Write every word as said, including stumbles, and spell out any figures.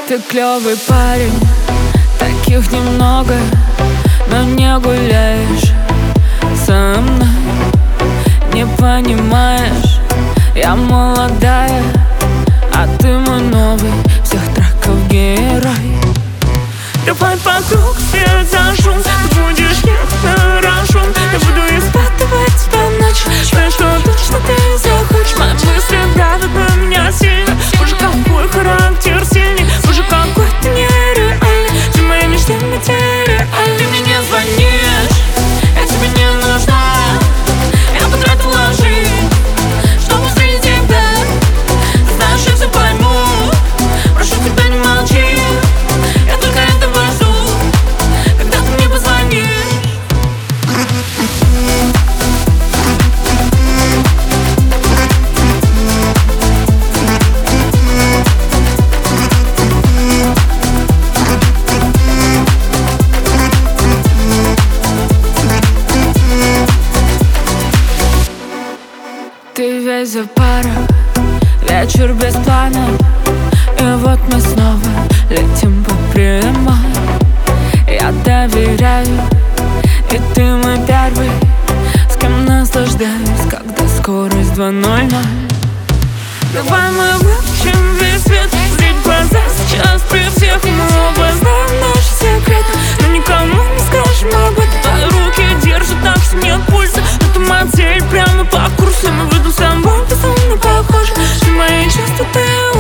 Ты клёвый парень, таких немного, но не гуляешь со мной. Не понимаешь, я молодая, а ты мой новый всех треков герой. Давай вокруг свет за шум, ты будешь ехать на рожон. Я буду испытывать тебя в ночь, знаю, что точно ты захочешь. Мои мысли давят на меня сильно. Боже, какой характер сильный, боже, какой ты нереальный. Все мои мечты материальны. Ты мне не звонишь, я тебе не нужна. Я потратила жизнь, чтобы встретить тебя. Ты знаешь, я все пойму, прошу тебя, не молчи. Я только этого жду, когда ты мне позвонишь. Ты весь за пару, вечер без плана. И вот мы снова летим по прямой. Я доверяю, и ты мой первый, с кем наслаждаюсь, когда скорость два ноль ноль. Давай мы выключим весь свет, зрить в глаза сейчас при всех. Мы оба знаем наши секреты, но никому не скажем об этом. Твои руки держат так, что нет пульса. Это модель прямо по курсу. Мы выйдем с тобой, безумно похожи. Все мои чувства ты